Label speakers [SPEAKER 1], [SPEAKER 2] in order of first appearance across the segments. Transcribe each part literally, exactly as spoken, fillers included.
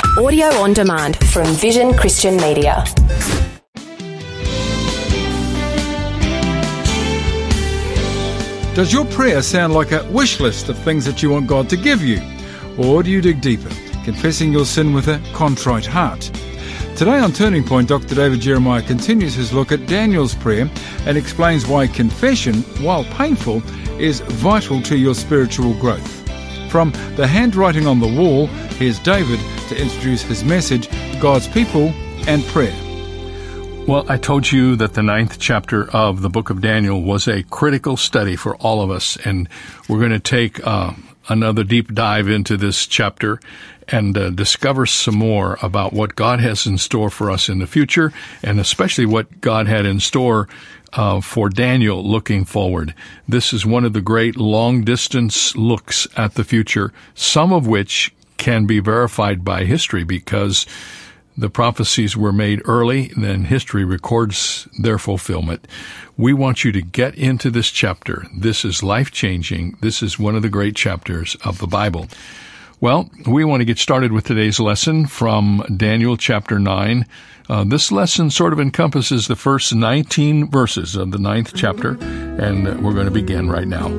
[SPEAKER 1] Audio on demand from Vision Christian Media.
[SPEAKER 2] Does your prayer sound like a wish list of things that you want God to give you? Or do you dig deeper, confessing your sin with a contrite heart? Today on Turning Point, Doctor David Jeremiah continues his look at Daniel's prayer and explains why confession, while painful, is vital to your spiritual growth. From the handwriting on the wall, here's David to introduce his message, God's People and Prayer.
[SPEAKER 3] Well, I told you that the ninth chapter of the book of Daniel was a critical study for all of us, and we're going to take uh, another deep dive into this chapter and uh, discover some more about what God has in store for us in the future, and especially what God had in store uh, for Daniel looking forward. This is one of the great long-distance looks at the future, some of which can be verified by history because the prophecies were made early, and then history records their fulfillment. We want you to get into this chapter. This is life-changing. This is one of the great chapters of the Bible. Well, we want to get started with today's lesson from Daniel chapter nine. Uh, this lesson sort of encompasses the first nineteen verses of the ninth chapter, and we're going to begin right now.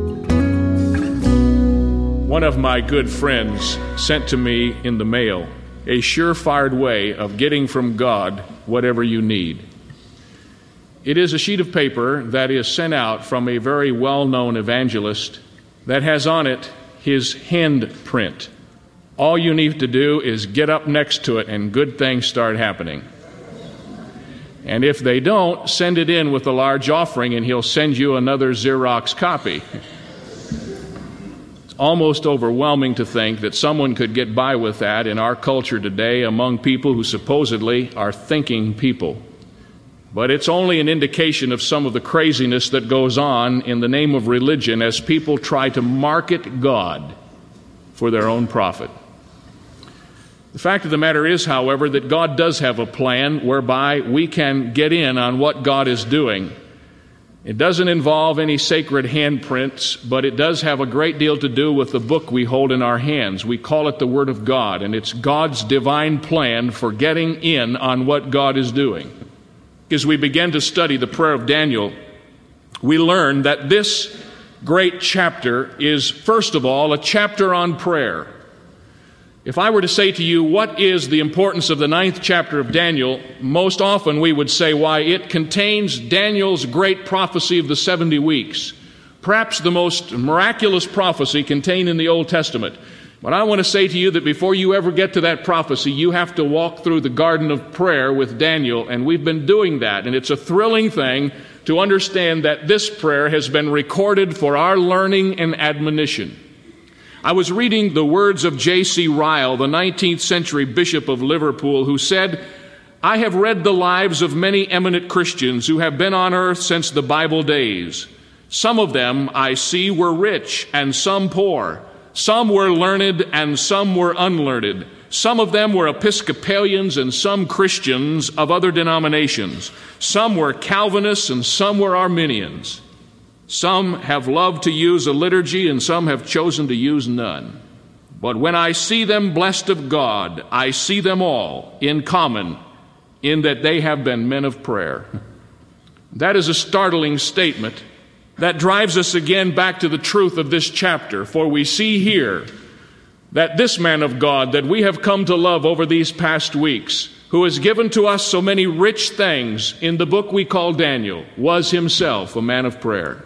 [SPEAKER 4] One of my good friends sent to me in the mail a surefire way of getting from God whatever you need. It is a sheet of paper that is sent out from a very well-known evangelist that has on it his handprint. All you need to do is get up next to it and good things start happening. And if they don't, send it in with a large offering and he'll send you another Xerox copy. It's almost overwhelming to think that someone could get by with that in our culture today among people who supposedly are thinking people. But it's only an indication of some of the craziness that goes on in the name of religion as people try to market God for their own profit. The fact of the matter is, however, that God does have a plan whereby we can get in on what God is doing. It doesn't involve any sacred handprints, but it does have a great deal to do with the book we hold in our hands. We call it the Word of God, and it's God's divine plan for getting in on what God is doing. As we begin to study the prayer of Daniel, we learn that this great chapter is, first of all, a chapter on prayer. If I were to say to you, what is the importance of the ninth chapter of Daniel, most often we would say, why, it contains Daniel's great prophecy of the seventy weeks, perhaps the most miraculous prophecy contained in the Old Testament. But I want to say to you that before you ever get to that prophecy, you have to walk through the garden of prayer with Daniel, and we've been doing that, and it's a thrilling thing to understand that this prayer has been recorded for our learning and admonition. I was reading the words of J C Ryle, the nineteenth century bishop of Liverpool, who said, "I have read the lives of many eminent Christians who have been on earth since the Bible days. Some of them, I see, were rich and some poor. Some were learned and some were unlearned. Some of them were Episcopalians and some Christians of other denominations. Some were Calvinists and some were Arminians. Some have loved to use a liturgy and some have chosen to use none. But when I see them blessed of God, I see them all in common in that they have been men of prayer." That is a startling statement that drives us again back to the truth of this chapter, for we see here that this man of God that we have come to love over these past weeks, who has given to us so many rich things in the book we call Daniel, was himself a man of prayer.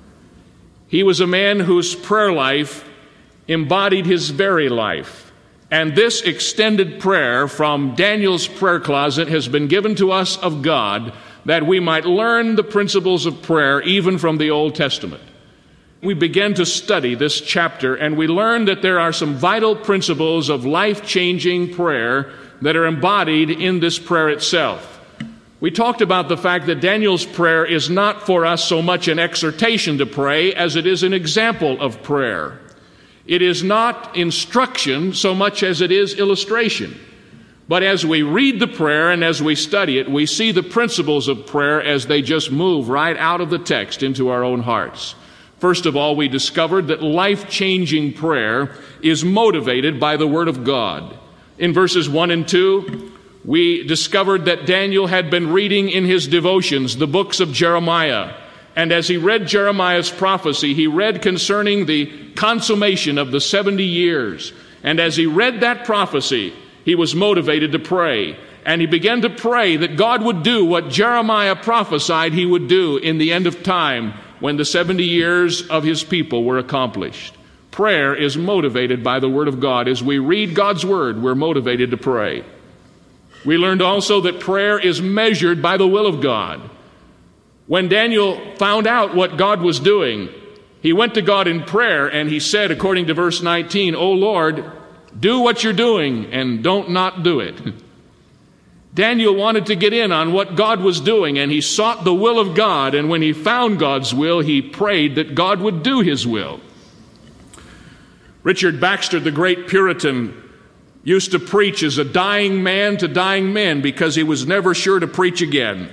[SPEAKER 4] He was a man whose prayer life embodied his very life. And this extended prayer from Daniel's prayer closet has been given to us of God that we might learn the principles of prayer even from the Old Testament. We began to study this chapter and we learned that there are some vital principles of life-changing prayer that are embodied in this prayer itself. We talked about the fact that Daniel's prayer is not for us so much an exhortation to pray as it is an example of prayer. It is not instruction so much as it is illustration. But as we read the prayer and as we study it, we see the principles of prayer as they just move right out of the text into our own hearts. First of all, we discovered that life-changing prayer is motivated by the Word of God. In verses one and two, we discovered that Daniel had been reading in his devotions the books of Jeremiah. And as he read Jeremiah's prophecy, he read concerning the consummation of the seventy years. And as he read that prophecy, he was motivated to pray. And he began to pray that God would do what Jeremiah prophesied he would do in the end of time when the seventy years of his people were accomplished. Prayer is motivated by the Word of God. As we read God's Word, we're motivated to pray. We learned also that prayer is measured by the will of God. When Daniel found out what God was doing, he went to God in prayer and he said, according to verse nineteen, "O Lord, do what you're doing and don't not do it." Daniel wanted to get in on what God was doing, and he sought the will of God, and when he found God's will, he prayed that God would do his will. Richard Baxter, the great Puritan, used to preach as a dying man to dying men because he was never sure to preach again.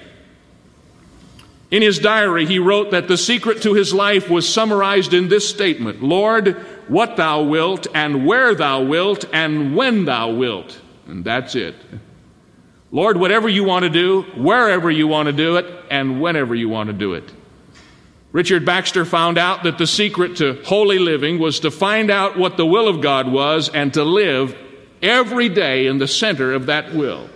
[SPEAKER 4] In his diary, he wrote that the secret to his life was summarized in this statement: "Lord, what thou wilt, and where thou wilt, and when thou wilt." And that's it. Lord, whatever you want to do, wherever you want to do it, and whenever you want to do it. Richard Baxter found out that the secret to holy living was to find out what the will of God was and to live every day in the center of that will.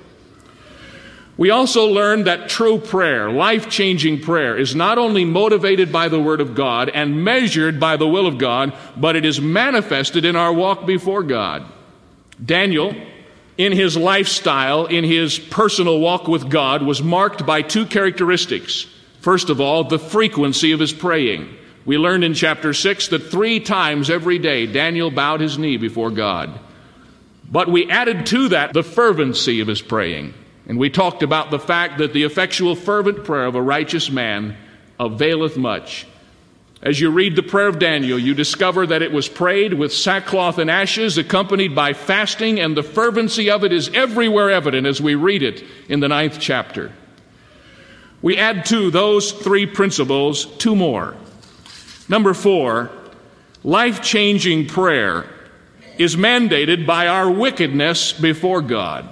[SPEAKER 4] We also learned that true prayer, life-changing prayer, is not only motivated by the Word of God and measured by the will of God, but it is manifested in our walk before God. Daniel, in his lifestyle, in his personal walk with God, was marked by two characteristics. First of all, the frequency of his praying. We learned in chapter six that three times every day Daniel bowed his knee before God. But we added to that the fervency of his praying. And we talked about the fact that the effectual fervent prayer of a righteous man availeth much. As you read the prayer of Daniel, you discover that it was prayed with sackcloth and ashes, accompanied by fasting, and the fervency of it is everywhere evident as we read it in the ninth chapter. We add to those three principles two more. Number four, life-changing prayer is mandated by our wickedness before God.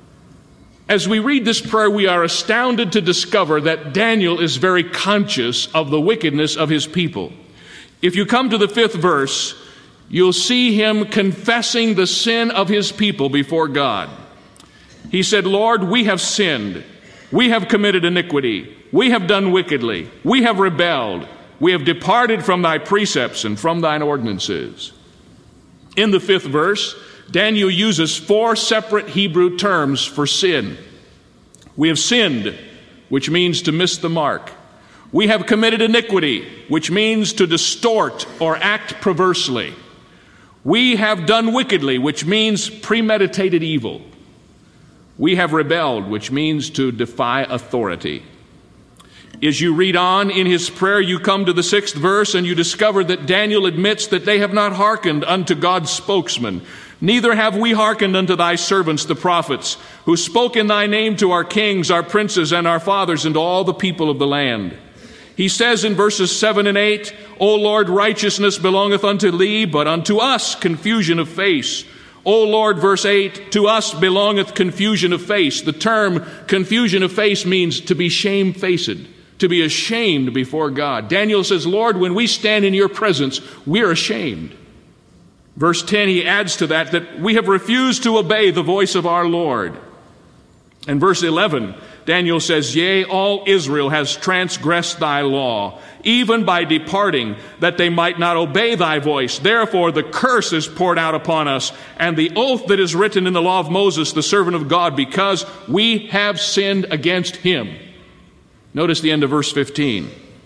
[SPEAKER 4] As we read this prayer, we are astounded to discover that Daniel is very conscious of the wickedness of his people. If you come to the fifth verse, you'll see him confessing the sin of his people before God. He said, "Lord, we have sinned. We have committed iniquity. We have done wickedly. We have rebelled. We have departed from thy precepts and from thine ordinances." In the fifth verse, Daniel uses four separate Hebrew terms for sin. We have sinned, which means to miss the mark. We have committed iniquity, which means to distort or act perversely. We have done wickedly, which means premeditated evil. We have rebelled, which means to defy authority. As you read on in his prayer, you come to the sixth verse and you discover that Daniel admits that they have not hearkened unto God's spokesman. "Neither have we hearkened unto thy servants the prophets, who spoke in thy name to our kings, our princes, and our fathers, and to all the people of the land." He says in verses seven and eight, "O Lord, righteousness belongeth unto thee, but unto us confusion of face." O Lord, verse eight, "To us belongeth confusion of face." The term confusion of face means to be shamefaced, to be ashamed before God. Daniel says, "Lord, when we stand in your presence, we're ashamed." Verse ten, he adds to that, that we have refused to obey the voice of our Lord. And verse eleven, Daniel says, "Yea, all Israel has transgressed thy law, even by departing, that they might not obey thy voice. Therefore the curse is poured out upon us, and the oath that is written in the law of Moses, the servant of God, because we have sinned against him." Notice the end of verse fifteen.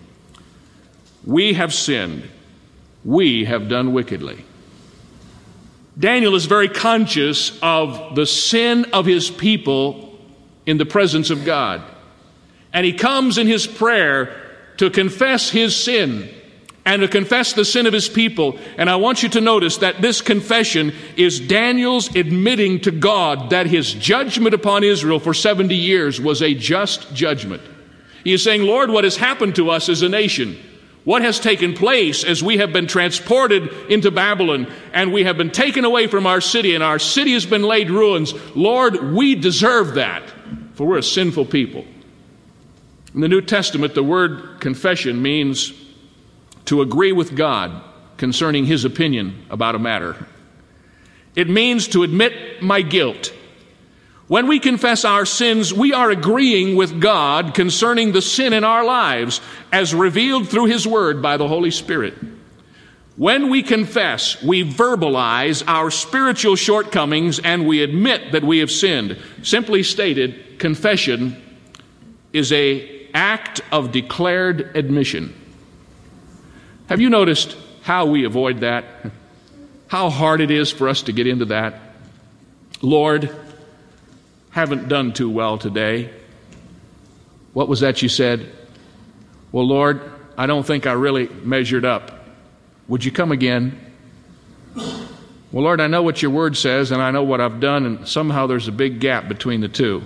[SPEAKER 4] We have sinned. We have done wickedly. Daniel is very conscious of the sin of his people in the presence of God. And he comes in his prayer to confess his sin and to confess the sin of his people. And I want you to notice that this confession is Daniel's admitting to God that his judgment upon Israel for seventy years was a just judgment. He is saying, "Lord, what has happened to us as a nation, What has taken place as we have been transported into Babylon and we have been taken away from our city and our city has been laid ruins? Lord, we deserve that, for we're a sinful people. In the New Testament, the word confession means to agree with God concerning His opinion about a matter. It means to admit my guilt. When we confess our sins, we are agreeing with God concerning the sin in our lives as revealed through His Word by the Holy Spirit. When we confess, we verbalize our spiritual shortcomings and we admit that we have sinned. Simply stated, confession is an act of declared admission. Have you noticed how we avoid that? How hard it is for us to get into that? Lord, haven't done too well today. What was that you said? Well, Lord, I don't think I really measured up. Would you come again? Well, Lord, I know what your word says and I know what I've done, and somehow there's a big gap between the two.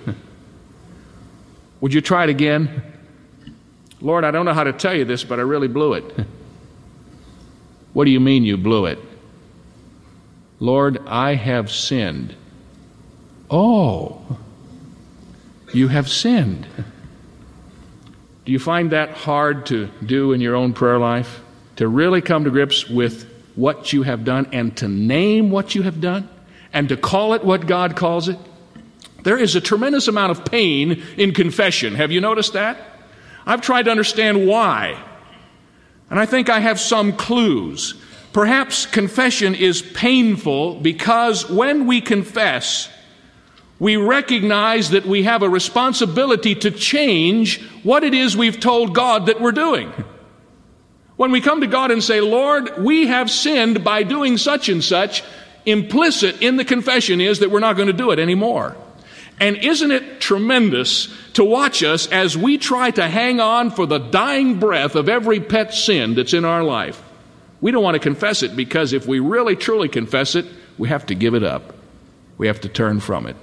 [SPEAKER 4] Would you try it again? Lord, I don't know how to tell you this, but I really blew it. What do you mean you blew it? Lord, I have sinned. Oh, you have sinned. Do you find that hard to do in your own prayer life? To really come to grips with what you have done and to name what you have done and to call it what God calls it? There is a tremendous amount of pain in confession. Have you noticed that? I've tried to understand why. And I think I have some clues. Perhaps confession is painful because when we confess, we recognize that we have a responsibility to change what it is we've told God that we're doing. When we come to God and say, Lord, we have sinned by doing such and such, implicit in the confession is that we're not going to do it anymore. And isn't it tremendous to watch us as we try to hang on for the dying breath of every pet sin that's in our life? We don't want to confess it because if we really truly confess it, we have to give it up. We have to turn from it.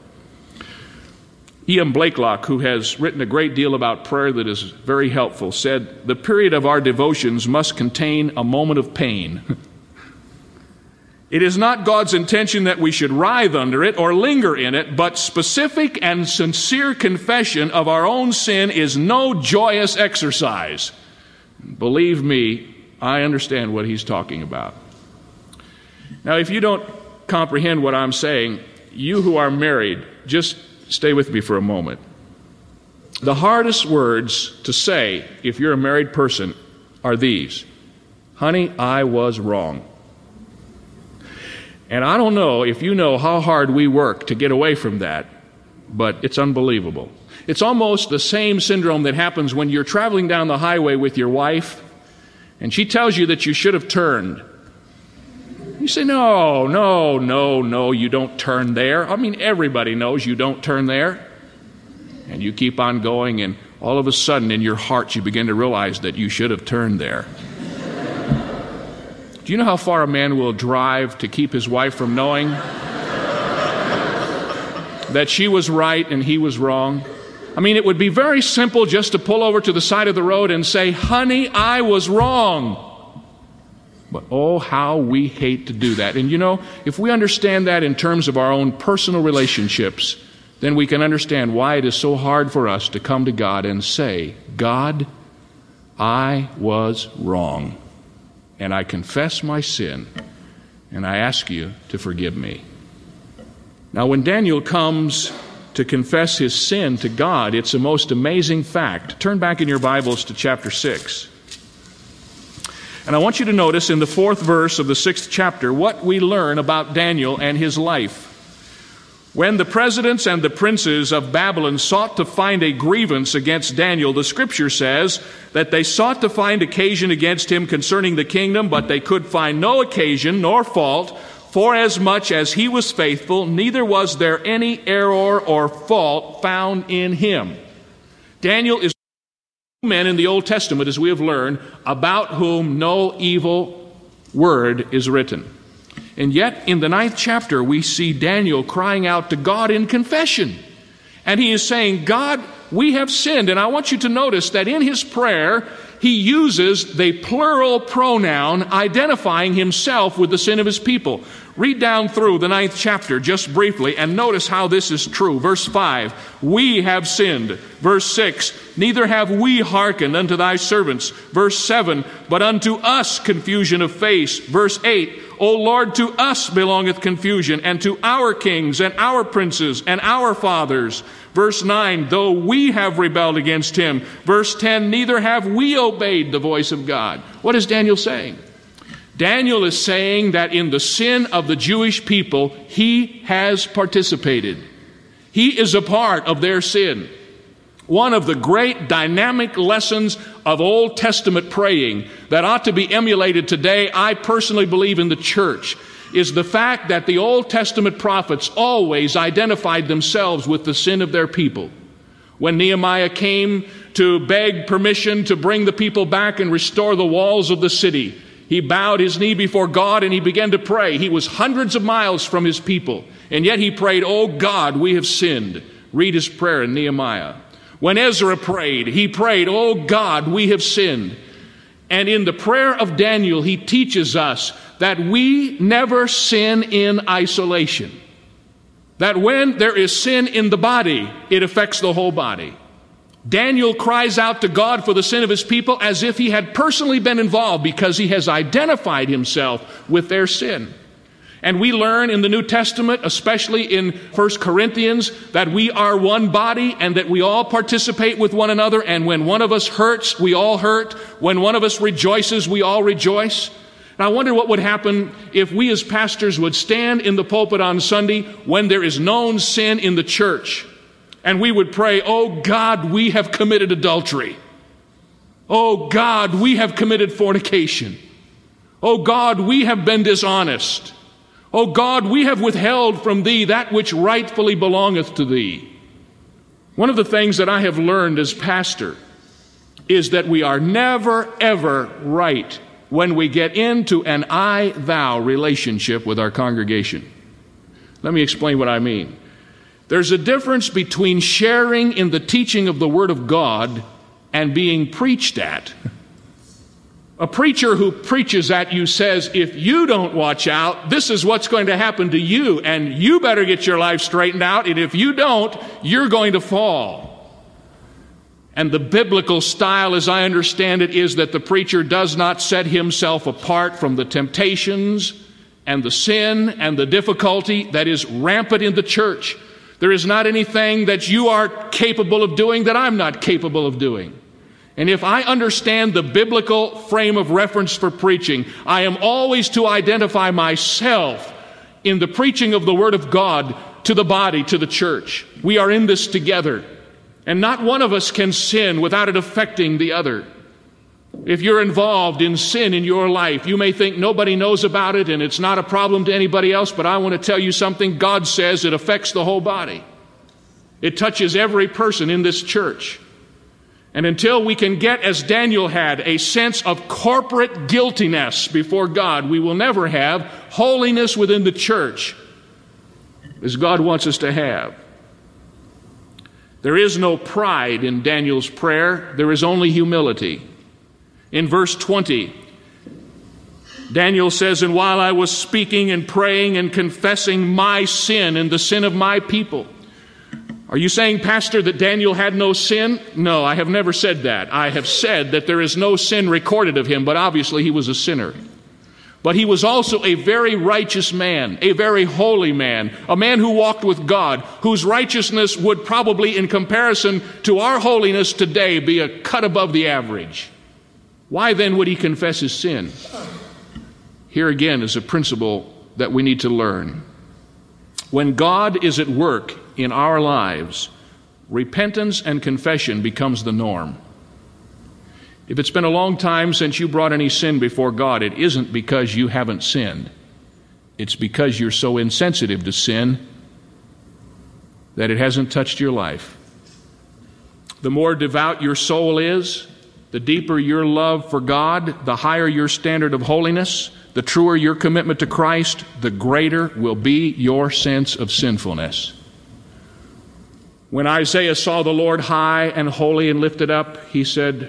[SPEAKER 4] E M Blakelock, who has written a great deal about prayer that is very helpful, said, the period of our devotions must contain a moment of pain. It is not God's intention that we should writhe under it or linger in it, but specific and sincere confession of our own sin is no joyous exercise. Believe me, I understand what he's talking about. Now, if you don't comprehend what I'm saying, you who are married, just stay with me for a moment. The hardest words to say if you're a married person are these: honey, I was wrong. And I don't know if you know how hard we work to get away from that, but it's unbelievable. It's almost the same syndrome that happens when you're traveling down the highway with your wife and she tells you that you should have turned. You say, no, no, no, no, you don't turn there. I mean, everybody knows you don't turn there. And you keep on going, and all of a sudden in your heart you begin to realize that you should have turned there. Do you know how far a man will drive to keep his wife from knowing that she was right and he was wrong? I mean, it would be very simple just to pull over to the side of the road and say, honey, I was wrong. But oh, how we hate to do that. And you know, if we understand that in terms of our own personal relationships, then we can understand why it is so hard for us to come to God and say, God, I was wrong. And I confess my sin, and I ask you to forgive me. Now, when Daniel comes to confess his sin to God, it's a most amazing fact. Turn back in your Bibles to chapter six. And I want you to notice in the fourth verse of the sixth chapter what we learn about Daniel and his life. When the presidents and the princes of Babylon sought to find a grievance against Daniel, the scripture says that they sought to find occasion against him concerning the kingdom, but they could find no occasion nor fault, for as much as he was faithful, neither was there any error or fault found in him. Daniel is men in the Old Testament, as we have learned, about whom no evil word is written. And yet, in the ninth chapter, we see Daniel crying out to God in confession. And he is saying, God, we have sinned. And I want you to notice that in his prayer, he uses the plural pronoun identifying himself with the sin of his people. Read down through the ninth chapter just briefly and notice how this is true. Verse five, we have sinned. Verse six, neither have we hearkened unto thy servants. Verse seven, but unto us confusion of face. Verse eight, O Lord, to us belongeth confusion, and to our kings and our princes and our fathers. Verse nine, though we have rebelled against him. Verse ten, neither have we obeyed the voice of God. What is Daniel saying? Daniel is saying that in the sin of the Jewish people, he has participated. He is a part of their sin. One of the great dynamic lessons of Old Testament praying that ought to be emulated today, I personally believe in the church, is the fact that the Old Testament prophets always identified themselves with the sin of their people. When Nehemiah came to beg permission to bring the people back and restore the walls of the city, he bowed his knee before God and he began to pray. He was hundreds of miles from his people, and yet he prayed, "Oh God, we have sinned." Read his prayer in Nehemiah. When Ezra prayed, he prayed, "Oh God, we have sinned." And in the prayer of Daniel, he teaches us that we never sin in isolation. That when there is sin in the body, it affects the whole body. Daniel cries out to God for the sin of his people as if he had personally been involved because he has identified himself with their sin. And we learn in the New Testament, especially in First Corinthians, that we are one body and that we all participate with one another. And when one of us hurts, we all hurt. When one of us rejoices, we all rejoice. And I wonder what would happen if we as pastors would stand in the pulpit on Sunday when there is known sin in the church. And we would pray, "Oh God, we have committed adultery. Oh God, we have committed fornication. Oh God, we have been dishonest. Oh God, we have withheld from thee that which rightfully belongeth to thee." One of the things that I have learned as pastor is that we are never, ever right when we get into an I-thou relationship with our congregation. Let me explain what I mean. There's a difference between sharing in the teaching of the Word of God and being preached at. A preacher who preaches at you says, if you don't watch out, this is what's going to happen to you, and you better get your life straightened out, and if you don't, you're going to fall. And the biblical style, as I understand it, is that the preacher does not set himself apart from the temptations and the sin and the difficulty that is rampant in the church. There is not anything that you are capable of doing that I'm not capable of doing. And if I understand the biblical frame of reference for preaching, I am always to identify myself in the preaching of the Word of God to the body, to the church. We are in this together. And not one of us can sin without it affecting the other. If you're involved in sin in your life, you may think nobody knows about it and it's not a problem to anybody else, but I want to tell you something. God says it affects the whole body. It touches every person in this church. And until we can get, as Daniel had, a sense of corporate guiltiness before God, we will never have holiness within the church as God wants us to have. There is no pride in Daniel's prayer. There is only humility. In verse twenty, Daniel says, "And while I was speaking and praying and confessing my sin and the sin of my people." Are you saying, Pastor, that Daniel had no sin? No, I have never said that. I have said that there is no sin recorded of him, but obviously he was a sinner. But he was also a very righteous man, a very holy man, a man who walked with God, whose righteousness would probably, in comparison to our holiness today, be a cut above the average. Why then would he confess his sin? Here again is a principle that we need to learn. When God is at work in our lives, repentance and confession becomes the norm. If it's been a long time since you brought any sin before God, it isn't because you haven't sinned. It's because you're so insensitive to sin that it hasn't touched your life. The more devout your soul is, the deeper your love for God, the higher your standard of holiness, the truer your commitment to Christ, the greater will be your sense of sinfulness. When Isaiah saw the Lord high and holy and lifted up, he said,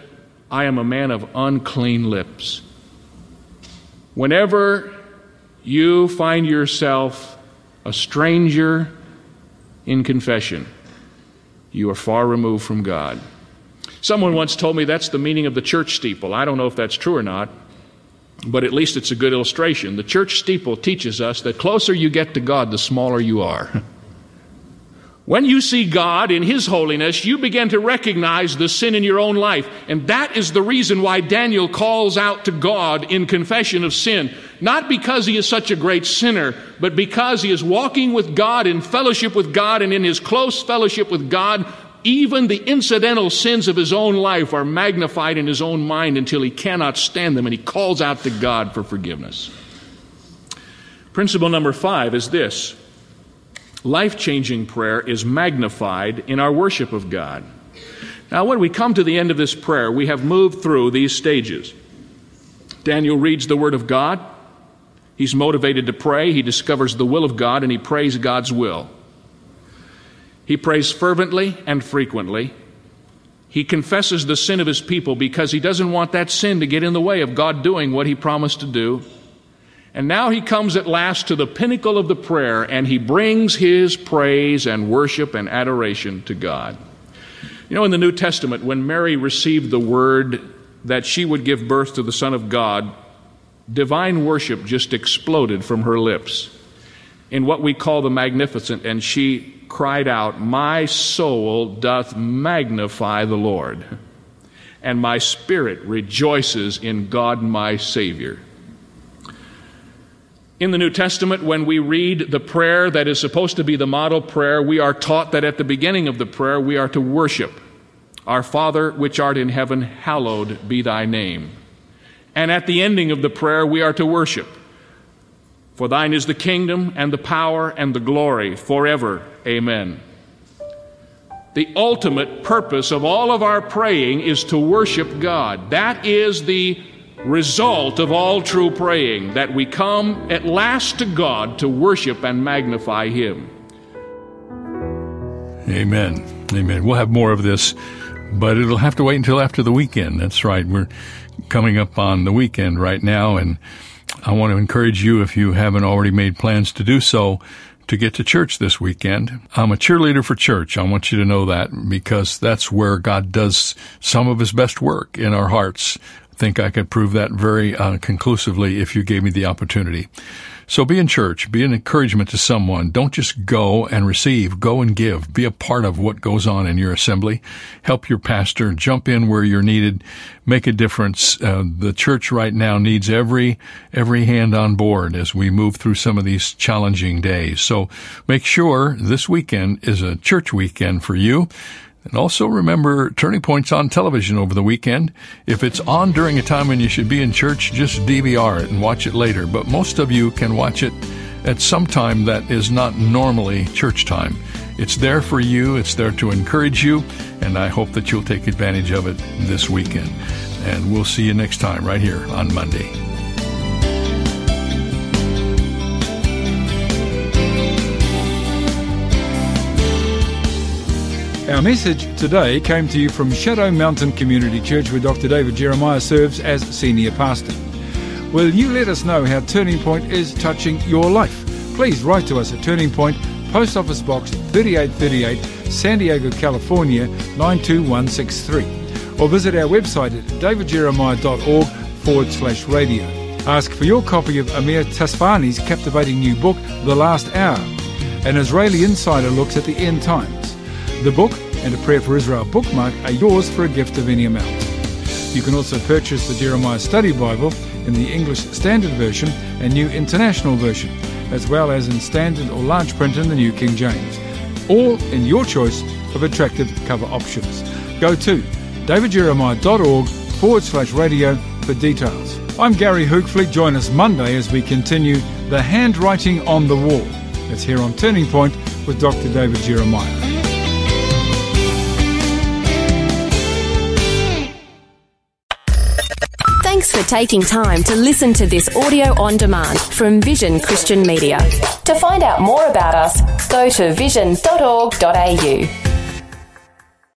[SPEAKER 4] I am a man of unclean lips. Whenever you find yourself a stranger in confession, you are far removed from God. Someone once told me that's the meaning of the church steeple. I don't know if that's true or not, but at least it's a good illustration. The church steeple teaches us that closer you get to God, the smaller you are. When you see God in His holiness, you begin to recognize the sin in your own life. And that is the reason why Daniel calls out to God in confession of sin. Not because he is such a great sinner, but because he is walking with God in fellowship with God, and in his close fellowship with God, even the incidental sins of his own life are magnified in his own mind until he cannot stand them, and he calls out to God for forgiveness. Principle number five is this. Life-changing prayer is magnified in our worship of God. Now, when we come to the end of this prayer, we have moved through these stages. Daniel reads the Word of God. He's motivated to pray. He discovers the will of God, and he prays God's will. He prays fervently and frequently. He confesses the sin of his people because he doesn't want that sin to get in the way of God doing what he promised to do. And now he comes at last to the pinnacle of the prayer, and he brings his praise and worship and adoration to God. You know, in the New Testament, when Mary received the word that she would give birth to the Son of God, divine worship just exploded from her lips in what we call the Magnificat, and she cried out, "My soul doth magnify the Lord, and my spirit rejoices in God my Savior." In the New Testament, when we read the prayer that is supposed to be the model prayer, we are taught that at the beginning of the prayer we are to worship. Our Father which art in heaven, hallowed be thy name. And at the ending of the prayer we are to worship. For thine is the kingdom and the power and the glory forever. Amen. The ultimate purpose of all of our praying is to worship God. That is the result of all true praying, that we come at last to God to worship and magnify Him.
[SPEAKER 3] Amen. Amen. We'll have more of this, but it'll have to wait until after the weekend. That's right. We're coming up on the weekend right now, and I want to encourage you, if you haven't already made plans to do so, to get to church this weekend. I'm a cheerleader for church. I want you to know that, because that's where God does some of His best work in our hearts. I think I could prove that very uh, conclusively if you gave me the opportunity. So be in church. Be an encouragement to someone. Don't just go and receive. Go and give. Be a part of what goes on in your assembly. Help your pastor. Jump in where you're needed. Make a difference. Uh, the church right now needs every every hand on board as we move through some of these challenging days. So make sure this weekend is a church weekend for you. And also remember, Turning Point's on television over the weekend. If it's on during a time when you should be in church, just D V R it and watch it later. But most of you can watch it at some time that is not normally church time. It's there for you. It's there to encourage you. And I hope that you'll take advantage of it this weekend. And we'll see you next time right here on Monday.
[SPEAKER 2] Our message today came to you from Shadow Mountain Community Church, where Doctor David Jeremiah serves as senior pastor. Will you let us know how Turning Point is touching your life? Please write to us at Turning Point, Post Office Box thirty-eight thirty-eight, San Diego, California nine two one six three. Or visit our website at davidjeremiah.org forward slash radio. Ask for your copy of Amir Tasfani's captivating new book, The Last Hour. An Israeli insider looks at the end times. The book and a Prayer for Israel bookmark are yours for a gift of any amount. You can also purchase the Jeremiah Study Bible in the English Standard Version and New International Version, as well as in Standard or Large Print in the New King James, all in your choice of attractive cover options. Go to davidjeremiah.org forward slash radio for details. I'm Gary Hookfleet. Join us Monday as we continue The Handwriting on the Wall. It's here on Turning Point with Doctor David Jeremiah.
[SPEAKER 1] Thanks for taking time to listen to this audio on demand from Vision Christian Media. To find out more about us, go to vision dot org dot a u.